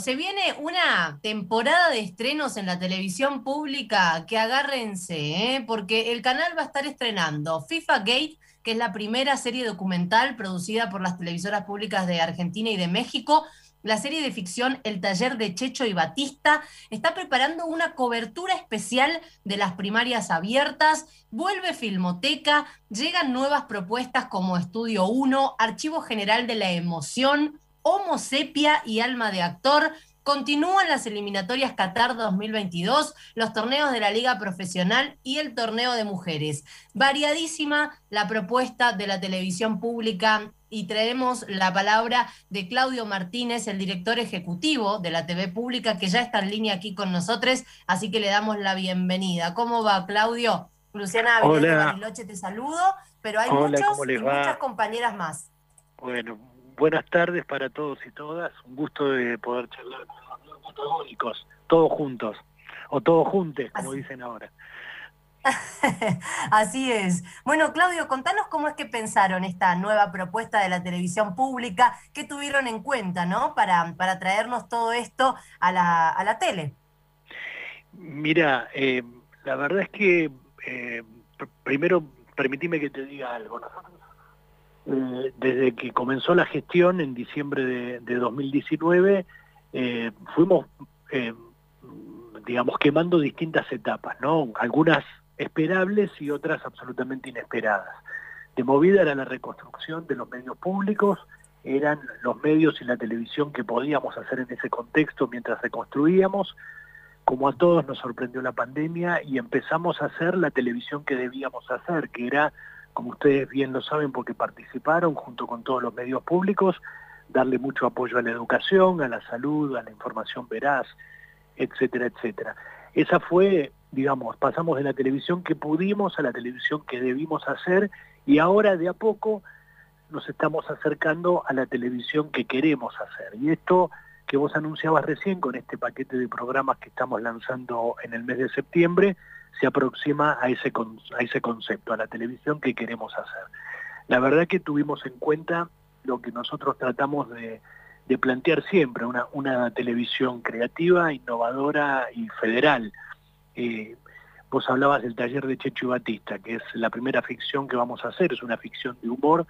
se viene una temporada de estrenos en la televisión pública que agárrense, porque el canal va a estar estrenando FIFA Gate, que es la primera serie documental producida por las televisoras públicas de Argentina y de México. La serie de ficción El taller de Checho y Batista está preparando una cobertura especial de las primarias abiertas. Vuelve Filmoteca, llegan nuevas propuestas como Estudio 1, Archivo General de la Emoción, Homo Sepia y Alma de Actor. Continúan las eliminatorias Qatar 2022, los torneos de la Liga Profesional y el torneo de mujeres. Variadísima la propuesta de la televisión pública y traemos la palabra de Claudio Martínez, el director ejecutivo de la TV Pública, que ya está en línea aquí con nosotros, así que le damos la bienvenida. ¿Cómo va, Claudio? Luciana Avilés de Hola, Bariloche te saludo, pero hay hola, ¿cómo muchos les y muchas va? compañeras más. Bueno, buenas tardes para todos y todas. Un gusto de poder charlar con los dos protagónicos, todos juntos, o todos juntes, como Así. dicen ahora. Así es. Bueno, Claudio, contanos cómo es que pensaron esta nueva propuesta de la televisión pública, qué tuvieron en cuenta, ¿no? Para traernos todo esto a la tele. Mira, la verdad es que primero permitime que te diga algo. Nosotros, desde que comenzó la gestión en diciembre de 2019, fuimos, eh, digamos, quemando distintas etapas, ¿no? Algunas esperables y otras absolutamente inesperadas. De movida era la reconstrucción de los medios públicos, eran los medios y la televisión que podíamos hacer en ese contexto mientras reconstruíamos. Como a todos nos sorprendió la pandemia y empezamos a hacer la televisión que debíamos hacer, que era, como ustedes bien lo saben porque participaron junto con todos los medios públicos, darle mucho apoyo a la educación, a la salud, a la información veraz, etcétera, etcétera. Esa fue, digamos, pasamos de la televisión que pudimos a la televisión que debimos hacer y ahora de a poco nos estamos acercando a la televisión que queremos hacer. Y esto que vos anunciabas recién con este paquete de programas que estamos lanzando en el mes de septiembre, se aproxima a ese concepto, a la televisión que queremos hacer. La verdad que tuvimos en cuenta lo que nosotros tratamos de plantear siempre, una televisión creativa, innovadora y federal. Eh, Vos hablabas del taller de Checho y Batista, que es la primera ficción que vamos a hacer, es una ficción de humor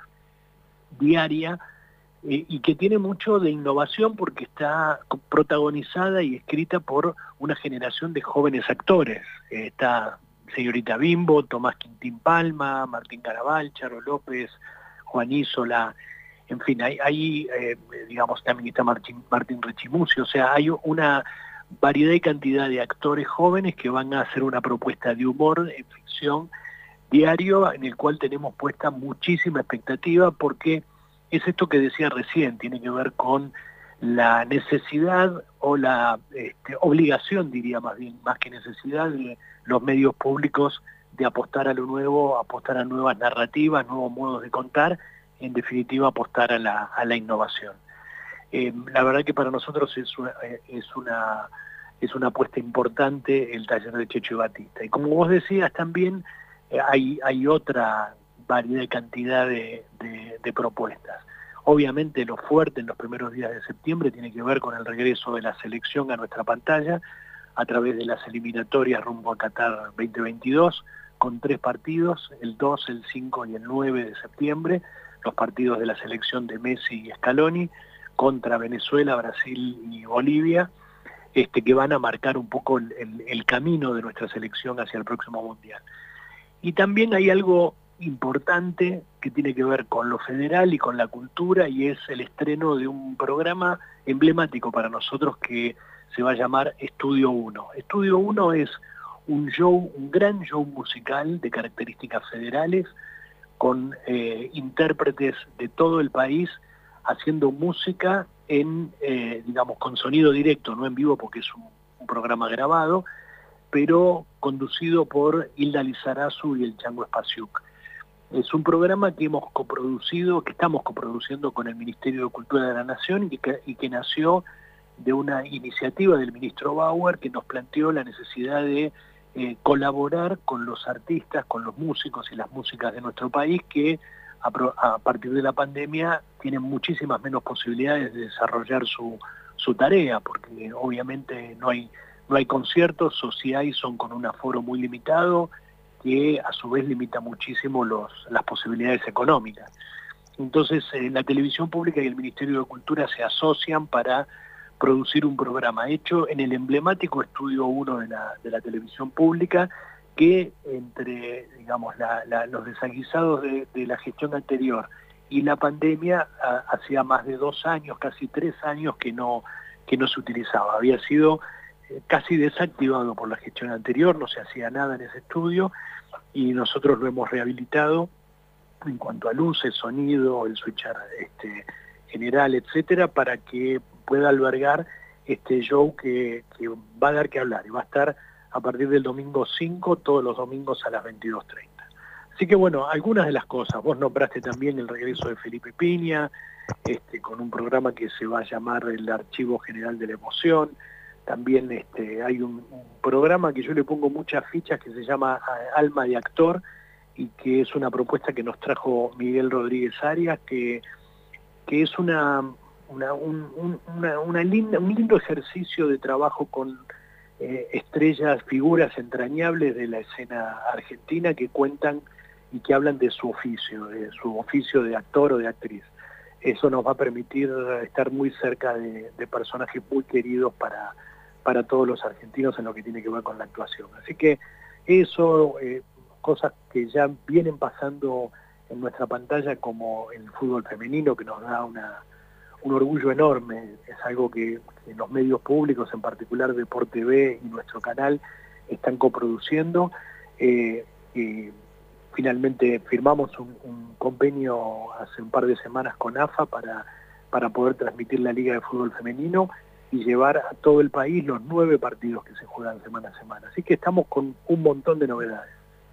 diaria, y que tiene mucho de innovación porque está protagonizada y escrita por una generación de jóvenes actores. Está Señorita Bimbo, Tomás Quintín Palma, Martín Garabal, Charo López, Juan Isola, en fin, digamos, también está Martín Rechimusi, o sea, hay una variedad y cantidad de actores jóvenes que van a hacer una propuesta de humor en ficción diario, en el cual tenemos puesta muchísima expectativa porque es esto que decía recién, tiene que ver con la necesidad o la obligación, diría más bien, más que necesidad de los medios públicos de apostar a lo nuevo, apostar a nuevas narrativas, nuevos modos de contar, en definitiva apostar a la innovación. La verdad que para nosotros es una apuesta importante el taller de Checho y Batista. Y como vos decías también, hay otra variedad y cantidad de propuestas. Obviamente lo fuerte en los primeros días de septiembre tiene que ver con el regreso de la selección a nuestra pantalla a través de las eliminatorias rumbo a Qatar 2022, con 3 partidos, el 2, el 5 y el 9 de septiembre, los partidos de la selección de Messi y Scaloni contra Venezuela, Brasil y Bolivia, que van a marcar un poco el camino de nuestra selección hacia el próximo Mundial. Y también hay algo importante que tiene que ver con lo federal y con la cultura, y es el estreno de un programa emblemático para nosotros que se va a llamar Estudio 1. Estudio 1 es un gran show musical de características federales, con intérpretes de todo el país haciendo música digamos, con sonido directo, no en vivo porque es un programa grabado, pero conducido por Hilda Lizarazu y el Chango Spasiuk. Es un programa que que estamos coproduciendo con el Ministerio de Cultura de la Nación y que nació de una iniciativa del ministro Bauer, que nos planteó la necesidad de colaborar con los artistas, con los músicos y las músicas de nuestro país que a partir de la pandemia tienen muchísimas menos posibilidades de desarrollar su su tarea, porque obviamente no hay conciertos, o si hay son con un aforo muy limitado, que a su vez limita muchísimo las posibilidades económicas. Entonces la televisión pública y el Ministerio de Cultura se asocian para producir un programa hecho en el emblemático Estudio 1 de la televisión pública, que entre, digamos, los desaguisados de la gestión anterior y la pandemia hacía más de 2 años, casi 3 años que no se utilizaba. Había sido casi desactivado por la gestión anterior, no se hacía nada en ese estudio, y nosotros lo hemos rehabilitado en cuanto a luces, sonido, el switcher general, etcétera, para que pueda albergar este show que va a dar que hablar, y va a estar a partir del domingo 5, todos los domingos a las 22:30. Así que bueno, algunas de las cosas. Vos nombraste también el regreso de Felipe Piña, con un programa que se va a llamar el Archivo General de la Emoción. También hay un programa que yo le pongo muchas fichas, que se llama Alma de Actor, y que es una propuesta que nos trajo Miguel Rodríguez Arias, que es un lindo ejercicio de trabajo con estrellas, figuras entrañables de la escena argentina, que cuentan y que hablan de su oficio de actor o de actriz. Eso nos va a permitir estar muy cerca de personajes muy queridos para todos los argentinos en lo que tiene que ver con la actuación. Así que eso, cosas que ya vienen pasando en nuestra pantalla, como el fútbol femenino, que nos da un orgullo enorme. Es algo que los medios públicos, en particular Deport TV y nuestro canal, están coproduciendo. Y finalmente firmamos un convenio hace un par de semanas con AFA para poder transmitir la Liga de Fútbol Femenino y llevar a todo el país los 9 partidos que se juegan semana a semana. Así que estamos con un montón de novedades.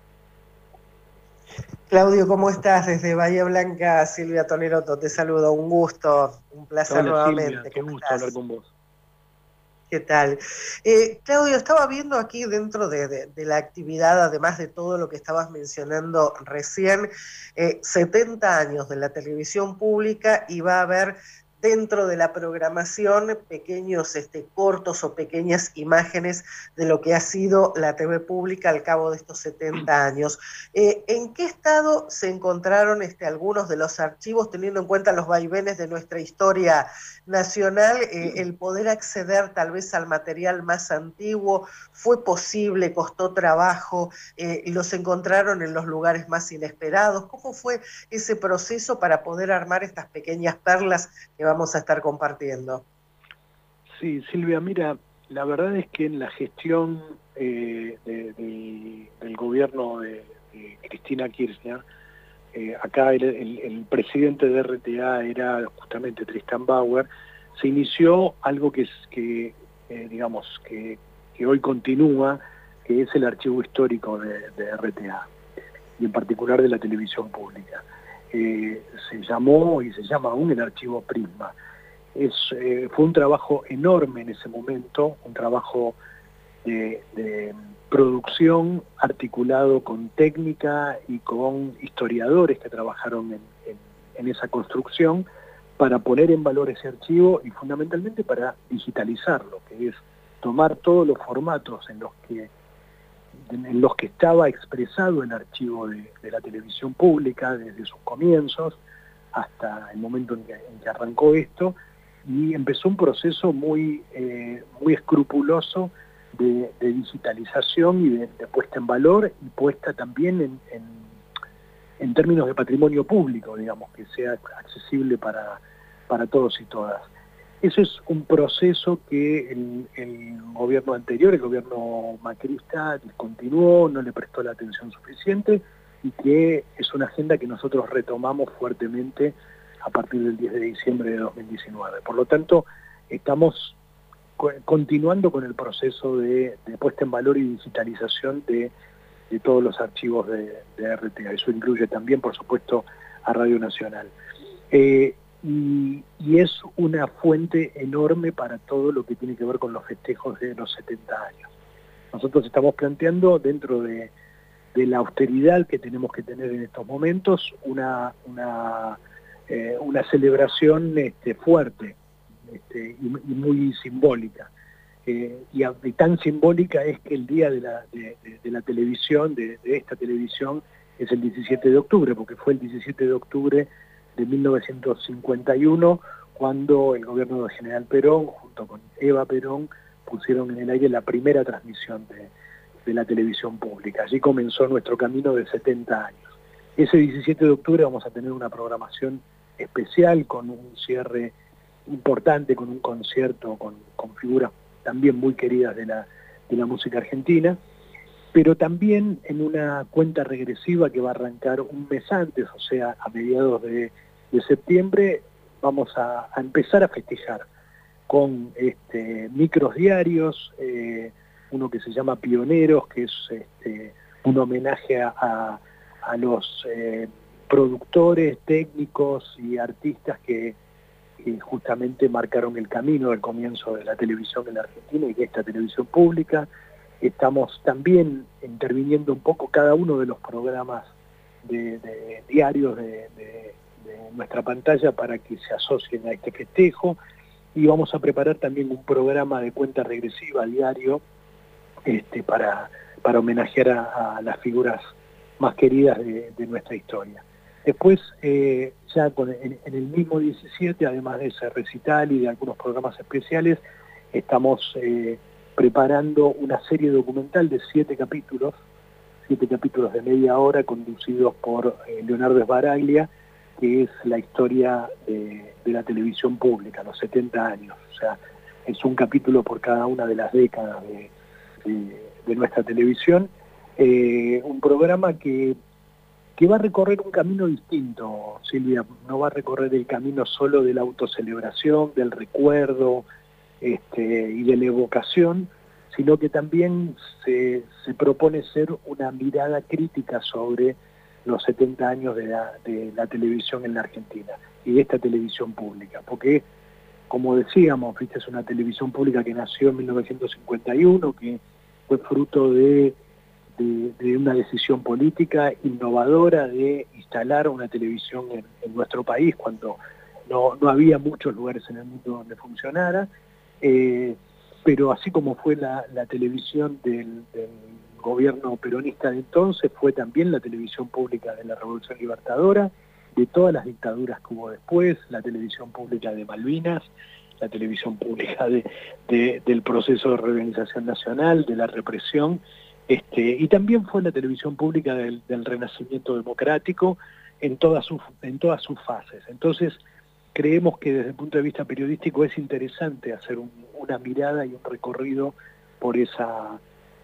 Claudio, ¿cómo estás? Desde Bahía Blanca, Silvia Toneroto, te saludo, un gusto, un placer. Hola, nuevamente. Silvia, qué gusto hablar con vos. ¿Qué tal? Claudio, estaba viendo aquí dentro de la actividad, además de todo lo que estabas mencionando recién, 70 años de la televisión pública, y va a haber dentro de la programación pequeños cortos o pequeñas imágenes de lo que ha sido la TV pública al cabo de estos 70 años. ¿En qué estado se encontraron algunos de los archivos, teniendo en cuenta los vaivenes de nuestra historia nacional? El poder acceder tal vez al material más antiguo, ¿fue posible? ¿Costó trabajo? ¿Los encontraron en los lugares más inesperados? ¿Cómo fue ese proceso para poder armar estas pequeñas perlas que vamos a estar compartiendo? Sí, Silvia, mira, la verdad es que en la gestión del gobierno de Cristina Kirchner, acá el presidente de RTA era justamente Tristan Bauer. Se inició algo que hoy continúa, que es el archivo histórico de RTA, y en particular de la televisión pública. Se llamó y se llama aún el archivo Prisma. Fue un trabajo enorme en ese momento, un trabajo de producción articulado con técnica y con historiadores que trabajaron en esa construcción, para poner en valor ese archivo y fundamentalmente para digitalizarlo, que es tomar todos los formatos en los que estaba expresado el archivo de la televisión pública desde sus comienzos hasta el momento en que arrancó esto, y empezó un proceso muy escrupuloso de digitalización y de puesta en valor, y puesta también en términos de patrimonio público, digamos, que sea accesible para todos y todas. Eso es un proceso que el gobierno anterior, el gobierno macrista, discontinuó, no le prestó la atención suficiente, y que es una agenda que nosotros retomamos fuertemente a partir del 10 de diciembre de 2019. Por lo tanto, estamos continuando con el proceso de puesta en valor y digitalización de todos los archivos de RTA. Eso incluye también, por supuesto, a Radio Nacional. Y es una fuente enorme para todo lo que tiene que ver con los festejos de los 70 años. Nosotros estamos planteando, dentro de la austeridad que tenemos que tener en estos momentos, una celebración fuerte. y muy simbólica. Y tan simbólica es que el día de la televisión, de esta televisión, es el 17 de octubre, porque fue el 17 de octubre de 1951 cuando el gobierno del general Perón, junto con Eva Perón, pusieron en el aire la primera transmisión de la televisión pública. Allí comenzó nuestro camino de 70 años. Ese 17 de octubre vamos a tener una programación especial con un cierre importante, con un concierto con figuras también muy queridas de la música argentina, pero también en una cuenta regresiva que va a arrancar un mes antes, o sea, a mediados de septiembre, vamos a empezar a festejar con micros diarios, uno que se llama Pioneros, que es un homenaje a los productores, técnicos y artistas que justamente marcaron el camino del comienzo de la televisión en la Argentina y de esta televisión pública. Estamos también interviniendo un poco cada uno de los programas de diarios de nuestra pantalla para que se asocien a este festejo, y vamos a preparar también un programa de cuenta regresiva diario para homenajear a las figuras más queridas de nuestra historia. Después, ya en el mismo 17, además de ese recital y de algunos programas especiales, estamos preparando una serie documental de 7 capítulos de media hora, conducidos por Leonardo Sbaraglia, que es la historia de la televisión pública, los 70 años. O sea, es un capítulo por cada una de las décadas de nuestra televisión. Un programa que va a recorrer un camino distinto, Silvia. No va a recorrer el camino solo de la autocelebración, del recuerdo y de la evocación, sino que también se propone ser una mirada crítica sobre los 70 años de la televisión en la Argentina y de esta televisión pública, porque, como decíamos, es una televisión pública que nació en 1951, que fue fruto de una decisión política innovadora de instalar una televisión en nuestro país cuando no había muchos lugares en el mundo donde funcionara, pero así como fue la televisión del gobierno peronista de entonces, fue también la televisión pública de la Revolución Libertadora, de todas las dictaduras que hubo después, la televisión pública de Malvinas, la televisión pública del proceso de reorganización nacional, de la represión, y también fue la televisión pública del renacimiento democrático en todas sus fases. Entonces, creemos que desde el punto de vista periodístico es interesante hacer una mirada y un recorrido por esa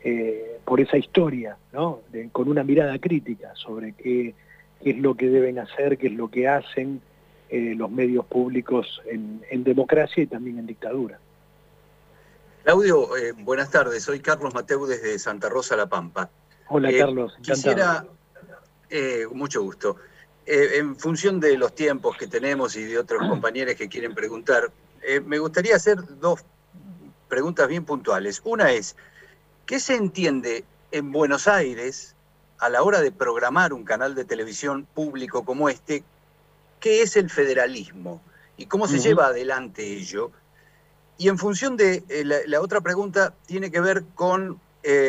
historia, ¿no? Con una mirada crítica sobre qué es lo que deben hacer, qué es lo que hacen los medios públicos en democracia y también en dictadura. Claudio, buenas tardes. Soy Carlos Mateu desde Santa Rosa, La Pampa. Hola, Carlos. Encantado. Mucho gusto. En función de los tiempos que tenemos y de otros compañeros que quieren preguntar, me gustaría hacer 2 preguntas bien puntuales. Una es, ¿qué se entiende en Buenos Aires a la hora de programar un canal de televisión público como este? ¿Qué es el federalismo? ¿Y cómo se lleva adelante ello? Y en función de la otra pregunta, tiene que ver con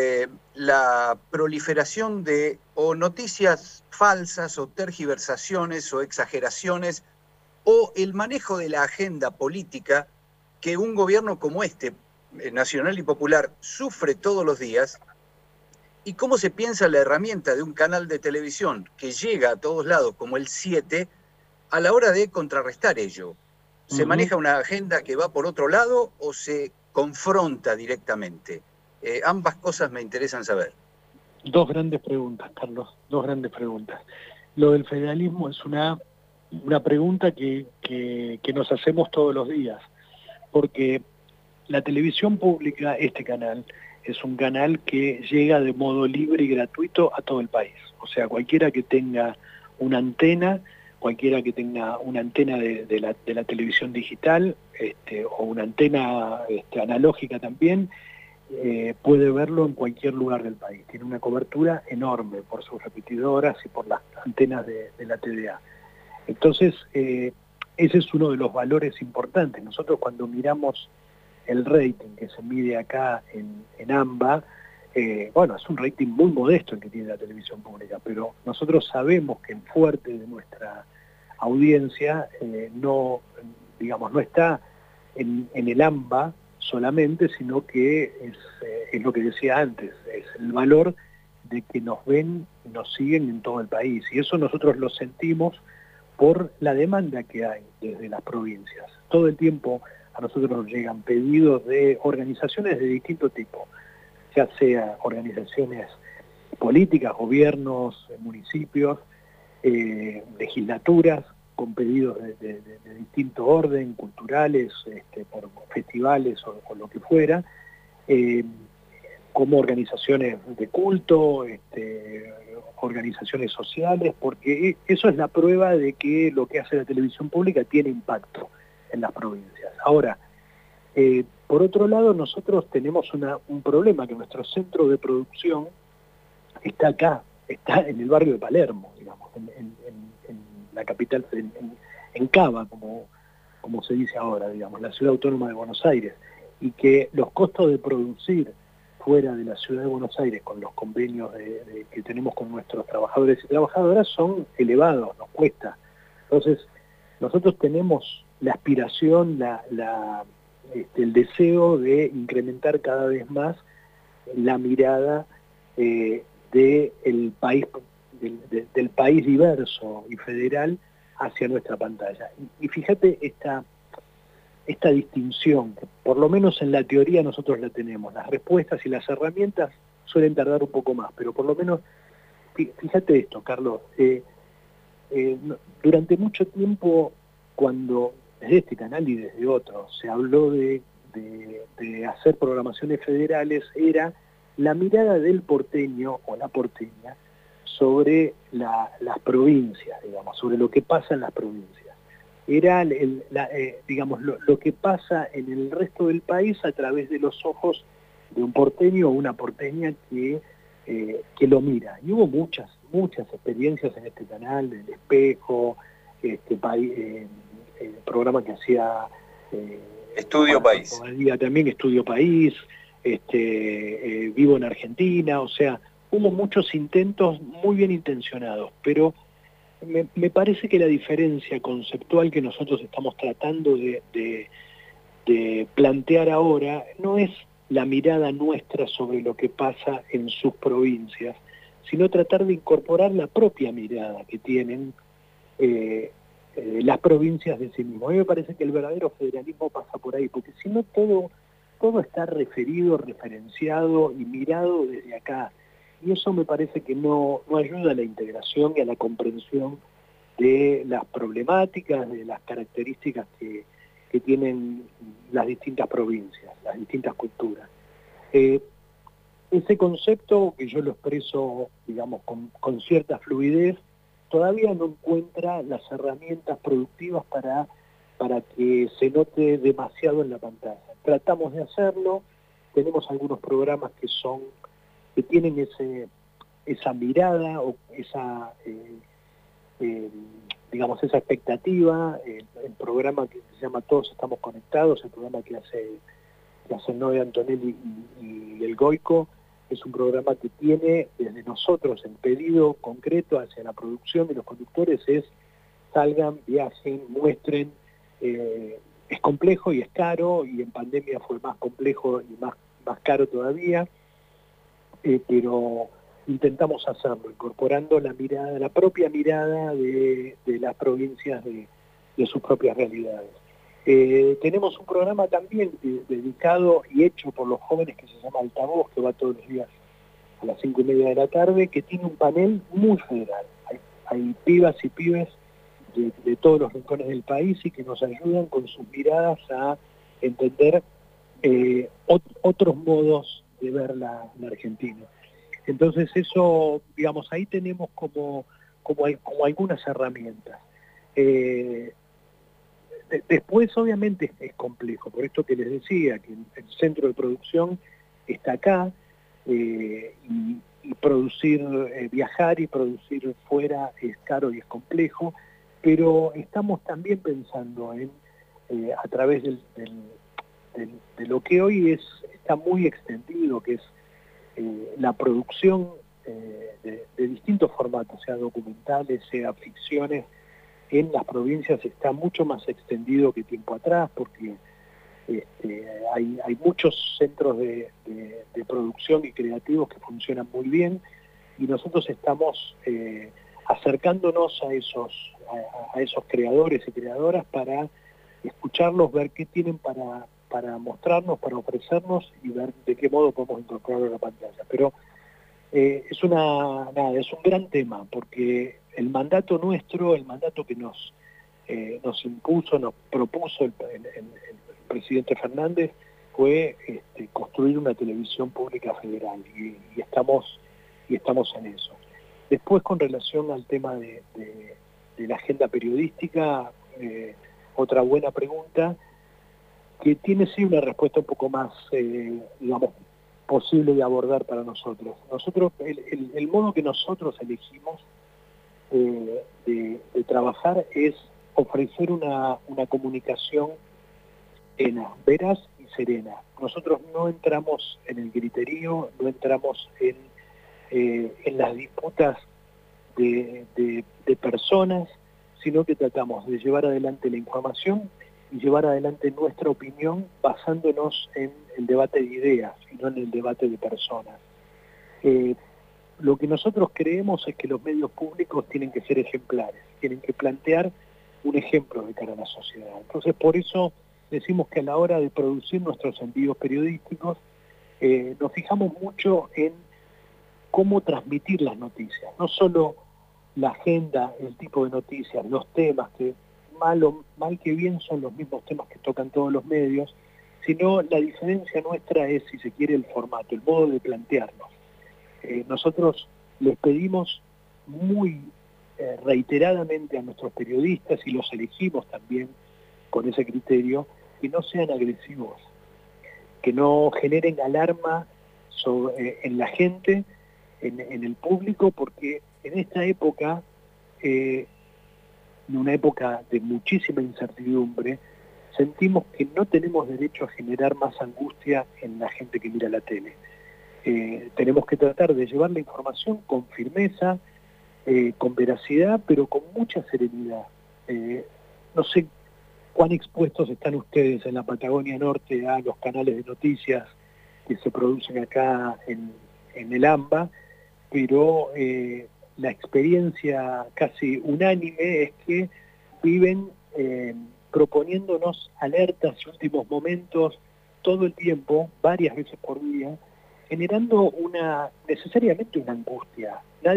la proliferación de o noticias falsas o tergiversaciones o exageraciones o el manejo de la agenda política que un gobierno como este, nacional y popular, sufre todos los días, y cómo se piensa la herramienta de un canal de televisión que llega a todos lados como el 7 a la hora de contrarrestar ello. ¿Se maneja una agenda que va por otro lado o se confronta directamente? Ambas cosas me interesan saber. 2 grandes preguntas, Carlos, 2 grandes preguntas. Lo del federalismo es una pregunta que nos hacemos todos los días, porque la televisión pública, este canal, es un canal que llega de modo libre y gratuito a todo el país. O sea, cualquiera que tenga una antena, de la televisión digital, o una antena analógica también, puede verlo en cualquier lugar del país. Tiene una cobertura enorme por sus repetidoras y por las antenas de la TDA. Entonces, ese es uno de los valores importantes. Nosotros cuando miramos el rating que se mide acá en AMBA, bueno, es un rating muy modesto el que tiene la televisión pública, pero nosotros sabemos que el fuerte de nuestra audiencia no está en el AMBA solamente, sino que es lo que decía antes, es el valor de que nos ven y nos siguen en todo el país. Y eso nosotros lo sentimos por la demanda que hay desde las provincias. Todo el tiempo a nosotros nos llegan pedidos de organizaciones de distinto tipo, ya sea organizaciones políticas, gobiernos, municipios, legislaturas, con pedidos de distinto orden, culturales, por festivales o lo que fuera, como organizaciones de culto, organizaciones sociales, porque eso es la prueba de que lo que hace la televisión pública tiene impacto en las provincias. Ahora, por otro lado, nosotros tenemos un problema, que nuestro centro de producción está acá, está en el barrio de Palermo, digamos, en la capital, en Cava, como se dice ahora, digamos, la ciudad autónoma de Buenos Aires, y que los costos de producir fuera de la ciudad de Buenos Aires, con los convenios que tenemos con nuestros trabajadores y trabajadoras, son elevados, nos cuesta. Entonces, nosotros tenemos la aspiración, el deseo de incrementar cada vez más la mirada del país diverso y federal hacia nuestra pantalla. Y fíjate esta distinción, que por lo menos en la teoría nosotros la tenemos. Las respuestas y las herramientas suelen tardar un poco más, pero por lo menos, fíjate esto, Carlos, durante mucho tiempo, cuando desde este canal y desde otros se habló de hacer programaciones federales, era la mirada del porteño o la porteña sobre las provincias, digamos, sobre lo que pasa en las provincias. Era lo que pasa en el resto del país a través de los ojos de un porteño o una porteña que lo mira. Y hubo muchas experiencias en este canal, El Espejo, el programa que hacía Estudio País. Todavía también Estudio País, Vivo en Argentina, o sea, hubo muchos intentos muy bien intencionados, pero me parece que la diferencia conceptual que nosotros estamos tratando de plantear ahora no es la mirada nuestra sobre lo que pasa en sus provincias, sino tratar de incorporar la propia mirada que tienen las provincias de sí mismos. A mí me parece que el verdadero federalismo pasa por ahí, porque si no todo está referido, referenciado y mirado desde acá. Y eso me parece que no ayuda a la integración y a la comprensión de las problemáticas, de las características que tienen las distintas provincias, las distintas culturas. Ese concepto, que yo lo expreso, digamos, con cierta fluidez, todavía no encuentra las herramientas productivas para que se note demasiado en la pantalla. Tratamos de hacerlo, tenemos algunos programas que tienen esa mirada o esa expectativa. El programa que se llama Todos Estamos Conectados, el programa que hace Noé Antonelli y el Goico, es un programa que tiene desde nosotros el pedido concreto hacia la producción de los conductores es: salgan, viajen, muestren. Es complejo y es caro, y en pandemia fue más complejo y más caro todavía, pero intentamos hacerlo, incorporando la propia mirada de las provincias de sus propias realidades. Tenemos un programa también dedicado y hecho por los jóvenes que se llama Altavoz, que va todos los días a las 5:30 de la tarde, que tiene un panel muy federal. Hay pibas y pibes de todos los rincones del país y que nos ayudan con sus miradas a entender otros modos de ver la Argentina. Entonces eso, digamos, ahí tenemos como algunas herramientas. Después obviamente es complejo, por esto que les decía, que el centro de producción está acá, y producir, viajar y producir fuera es caro y es complejo. pero estamos también pensando en, a través de lo que hoy está muy extendido, que es la producción de distintos formatos, sea documentales, sea ficciones, en las provincias está mucho más extendido que tiempo atrás, porque hay muchos centros de producción y creativos que funcionan muy bien, y nosotros estamos acercándonos a esos creadores y creadoras para escucharlos, ver qué tienen para mostrarnos, para ofrecernos y ver de qué modo podemos incorporarlo a la pantalla. Pero es un gran tema, porque el mandato nuestro, el mandato que nos impuso, nos propuso el presidente Fernández, fue construir una televisión pública federal, y estamos en eso. Después, con relación al tema de la agenda periodística, otra buena pregunta, que tiene sí una respuesta un poco más, digamos, posible de abordar para nosotros. El modo que nosotros elegimos de trabajar es ofrecer una comunicación veraz y serena. Nosotros no entramos en el griterío, no entramos en las disputas de personas, sino que tratamos de llevar adelante la información y llevar adelante nuestra opinión basándonos en el debate de ideas y no en el debate de personas. Lo que nosotros creemos es que los medios públicos tienen que ser ejemplares, tienen que plantear un ejemplo de cara a la sociedad. Entonces, por eso decimos que a la hora de producir nuestros envíos periodísticos, nos fijamos mucho en cómo transmitir las noticias, no solo la agenda, el tipo de noticias, los temas, que mal que bien son los mismos temas que tocan todos los medios, sino la diferencia nuestra es, si se quiere, el formato, el modo de plantearnos. Nosotros les pedimos muy reiteradamente a nuestros periodistas, y los elegimos también con ese criterio, que no sean agresivos, que no generen alarma en la gente, en el público, porque en esta época, en una época de muchísima incertidumbre, sentimos que no tenemos derecho a generar más angustia en la gente que mira la tele. Tenemos que tratar de llevar la información con firmeza, con veracidad, pero con mucha serenidad. No sé cuán expuestos están ustedes en la Patagonia Norte a los canales de noticias que se producen acá en el AMBA, pero la experiencia casi unánime es que viven proponiéndonos alertas y últimos momentos todo el tiempo, varias veces por día, generando necesariamente una angustia.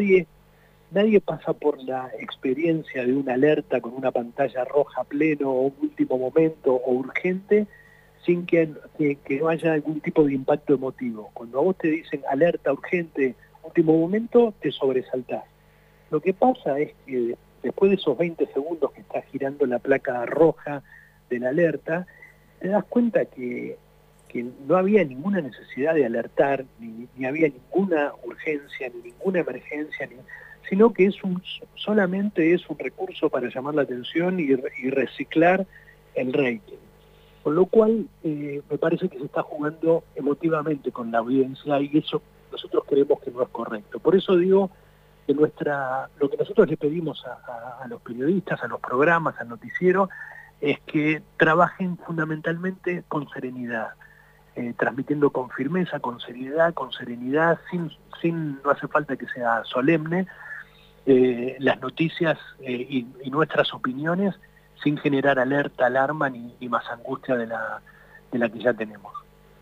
Nadie pasa por la experiencia de una alerta con una pantalla roja a pleno, o un último momento, o urgente, sin que no haya algún tipo de impacto emotivo. Cuando a vos te dicen alerta urgente, último momento, te sobresaltás. Lo que pasa es que después de esos 20 segundos que está girando la placa roja de la alerta, te das cuenta que no había ninguna necesidad de alertar, ni había ninguna urgencia, ni ninguna emergencia, sino que solamente es un recurso para llamar la atención y reciclar el rating. Con lo cual, me parece que se está jugando emotivamente con la audiencia, y eso nosotros creemos que no es correcto. Por eso digo que lo que nosotros le pedimos a los periodistas, a los programas, al noticiero, es que trabajen fundamentalmente con serenidad, transmitiendo con firmeza, con seriedad, con serenidad, no hace falta que sea solemne, las noticias y nuestras opiniones, sin generar alerta, alarma ni más angustia de la que ya tenemos.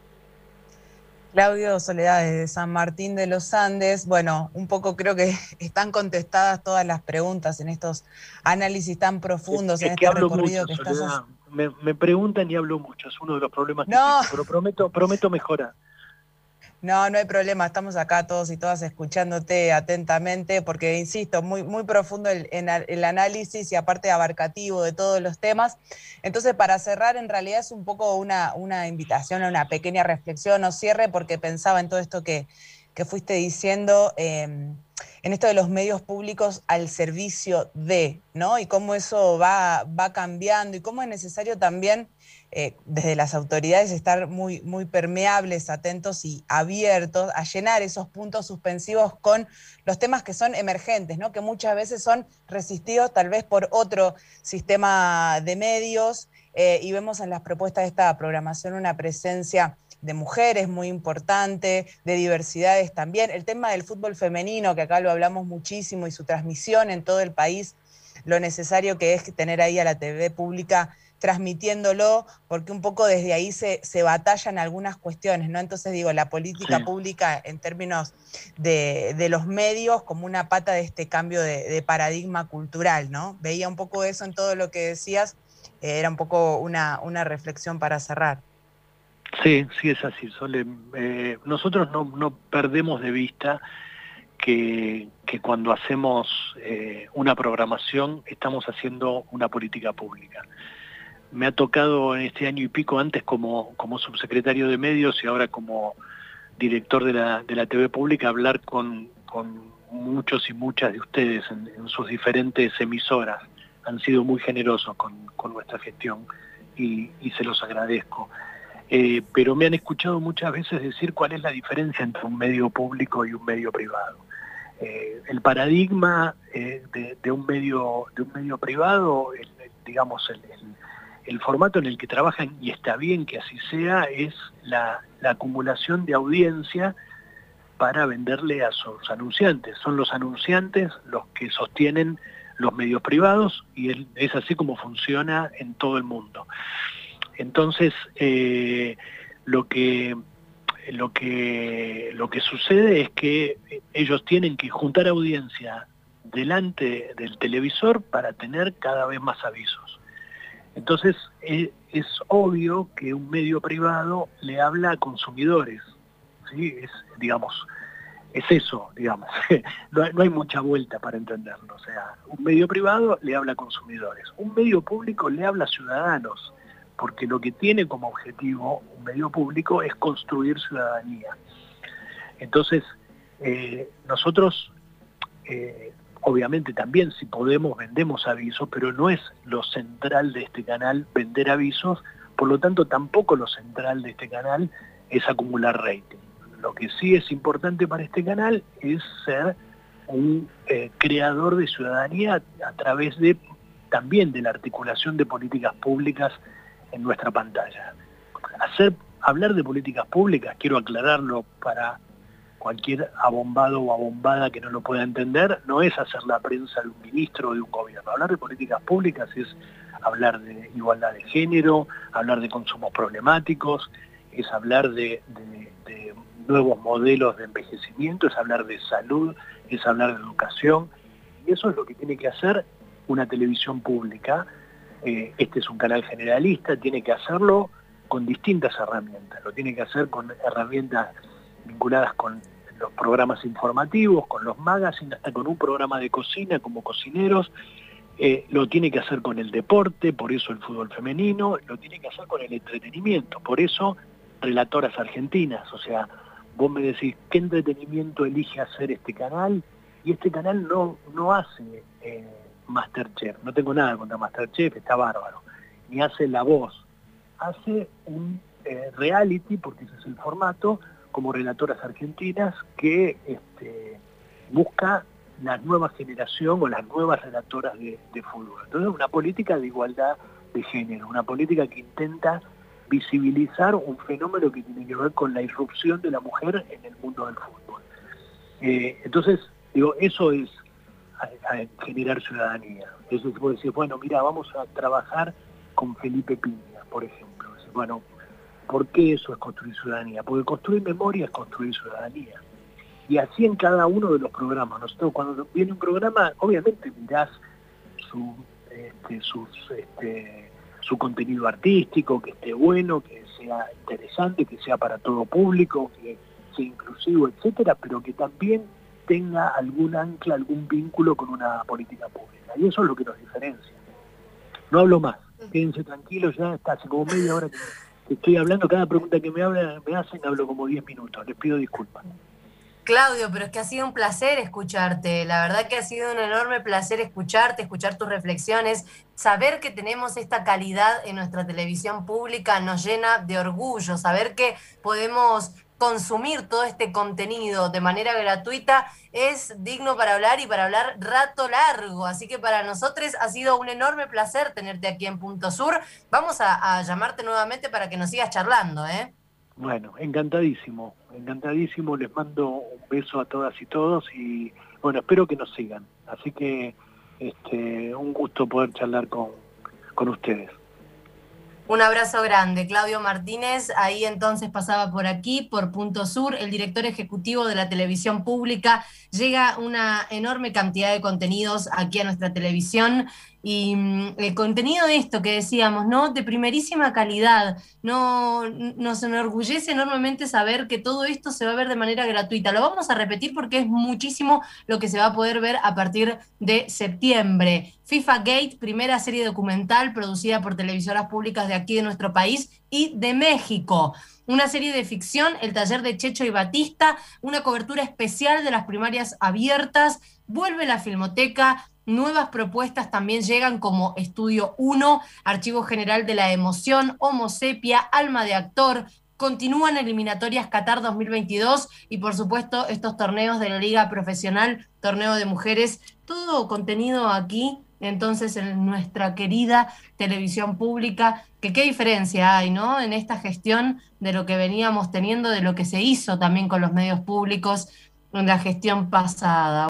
Claudio Soledad, desde San Martín de los Andes. Bueno, un poco creo que están contestadas todas las preguntas en estos análisis tan profundos, en este recorrido que estás haciendo. Me preguntan y hablo mucho, es uno de los problemas que tengo, pero prometo mejorar. No hay problema, estamos acá todos y todas escuchándote atentamente, porque insisto, muy, muy profundo el análisis y aparte abarcativo de todos los temas. Entonces, para cerrar, en realidad es un poco una invitación a una pequeña reflexión o cierre, porque pensaba en todo esto que fuiste diciendo. en esto de los medios públicos al servicio de, ¿no? Y cómo eso va cambiando y cómo es necesario también desde las autoridades estar muy, muy permeables, atentos y abiertos a llenar esos puntos suspensivos con los temas que son emergentes, ¿no? Que muchas veces son resistidos tal vez por otro sistema de medios, y vemos en las propuestas de esta programación una presencia de mujeres muy importante, de diversidades también. El tema del fútbol femenino, que acá lo hablamos muchísimo, y su transmisión en todo el país, lo necesario que es tener ahí a la TV pública transmitiéndolo, porque un poco desde ahí se batallan algunas cuestiones, ¿no? Entonces digo, la política pública en términos de los medios como una pata de este cambio de paradigma cultural, ¿no? Veía un poco eso en todo lo que decías, era un poco una reflexión para cerrar. Sí, sí es así, Sole. Nosotros no perdemos de vista que cuando hacemos una programación estamos haciendo una política pública. Me ha tocado en este año y pico, antes como subsecretario de medios y ahora como director de la TV pública, hablar con muchos y muchas de ustedes en sus diferentes emisoras. Han sido muy generosos con nuestra gestión y se los agradezco. Pero me han escuchado muchas veces decir cuál es la diferencia entre un medio público y un medio privado. El paradigma de un medio privado, digamos, el formato en el que trabajan, y está bien que así sea, es la acumulación de audiencia para venderle a sus anunciantes. Son los anunciantes los que sostienen los medios privados, y es así como funciona en todo el mundo. Entonces, lo que sucede es que ellos tienen que juntar audiencia delante del televisor para tener cada vez más avisos. Entonces, es obvio que un medio privado le habla a consumidores, ¿sí? Es eso, digamos. No hay mucha vuelta para entenderlo. O sea, un medio privado le habla a consumidores. Un medio público le habla a ciudadanos, porque lo que tiene como objetivo un medio público es construir ciudadanía. Entonces, nosotros, obviamente también, si podemos, vendemos avisos, pero no es lo central de este canal vender avisos, por lo tanto tampoco lo central de este canal es acumular rating. Lo que sí es importante para este canal es ser un creador de ciudadanía a través también de la articulación de políticas públicas en nuestra pantalla. Hablar de políticas públicas, quiero aclararlo para cualquier abombado o abombada que no lo pueda entender, no es hacer la prensa de un ministro o de un gobierno. Hablar de políticas públicas es hablar de igualdad de género, hablar de consumos problemáticos, es hablar de nuevos modelos de envejecimiento, es hablar de salud, es hablar de educación, y eso es lo que tiene que hacer una televisión pública. Este es un canal generalista, tiene que hacerlo con distintas herramientas, lo tiene que hacer con herramientas vinculadas con los programas informativos, con los magazines, hasta con un programa de cocina como Cocineros, lo tiene que hacer con el deporte, por eso el fútbol femenino, lo tiene que hacer con el entretenimiento, por eso Relatoras Argentinas. O sea, vos me decís, ¿qué entretenimiento elige hacer este canal? Y este canal no hace Masterchef, no tengo nada contra Masterchef, está bárbaro, ni hace La Voz, hace un reality, porque ese es el formato, como Relatoras Argentinas, que busca la nueva generación o las nuevas relatoras de fútbol. Entonces, una política de igualdad de género, una política que intenta visibilizar un fenómeno que tiene que ver con la irrupción de la mujer en el mundo del fútbol. Entonces, digo, eso es a generar ciudadanía. Eso se puede decir, bueno, mira, vamos a trabajar con Felipe Piña, por ejemplo. Bueno, ¿por qué eso es construir ciudadanía? Porque construir memoria es construir ciudadanía. Y así en cada uno de los programas. Nosotros cuando viene un programa, obviamente mirás su contenido artístico, que esté bueno, que sea interesante, que sea para todo público, que sea inclusivo, etcétera, pero que también tenga algún ancla, algún vínculo con una política pública. Y eso es lo que nos diferencia. No hablo más, quédense tranquilos, ya está hace como media hora que estoy hablando, cada pregunta que me hacen hablo como 10 minutos, les pido disculpas. Claudio, pero es que ha sido un placer escucharte, la verdad que ha sido un enorme placer escucharte, escuchar tus reflexiones, saber que tenemos esta calidad en nuestra televisión pública nos llena de orgullo, saber que podemos consumir todo este contenido de manera gratuita es digno para hablar y para hablar rato largo, así que para nosotros ha sido un enorme placer tenerte aquí en Punto Sur. Vamos a llamarte nuevamente para que nos sigas charlando, ¿eh? Bueno, encantadísimo, encantadísimo, les mando un beso a todas y todos y bueno, espero que nos sigan. Así que un gusto poder charlar con ustedes. Un abrazo grande, Claudio Martínez, ahí entonces pasaba por aquí, por Punto Sur, el director ejecutivo de la televisión pública. Llega una enorme cantidad de contenidos aquí a nuestra televisión y el contenido de esto que decíamos, ¿no? De primerísima calidad, no, nos enorgullece enormemente saber que todo esto se va a ver de manera gratuita. Lo vamos a repetir porque es muchísimo lo que se va a poder ver a partir de septiembre. FIFA Gate, primera serie documental producida por televisoras públicas de aquí de nuestro país y de México. Una serie de ficción, El taller de Checho y Batista, una cobertura especial de las primarias abiertas, vuelve la Filmoteca, nuevas propuestas también llegan como Estudio 1, Archivo General de la Emoción, Homo Sepia, Alma de Actor, continúan eliminatorias Qatar 2022 y por supuesto estos torneos de la Liga Profesional, torneo de mujeres, todo contenido aquí entonces en nuestra querida televisión pública, que qué diferencia hay, ¿no? En esta gestión de lo que veníamos teniendo, de lo que se hizo también con los medios públicos en la gestión pasada.